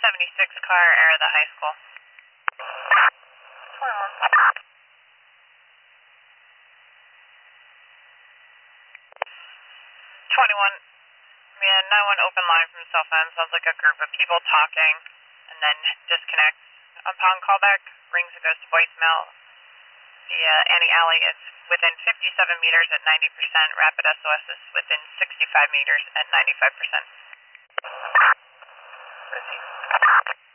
76 car, area of the high school. 21. Yeah, 91 open line from cell phone. Sounds like a group of people talking and then disconnects. Upon callback, rings and goes to voicemail. The Annie Alley is within 57 meters at 90%. Rapid SOS is within 65 meters at 95%. Proceed.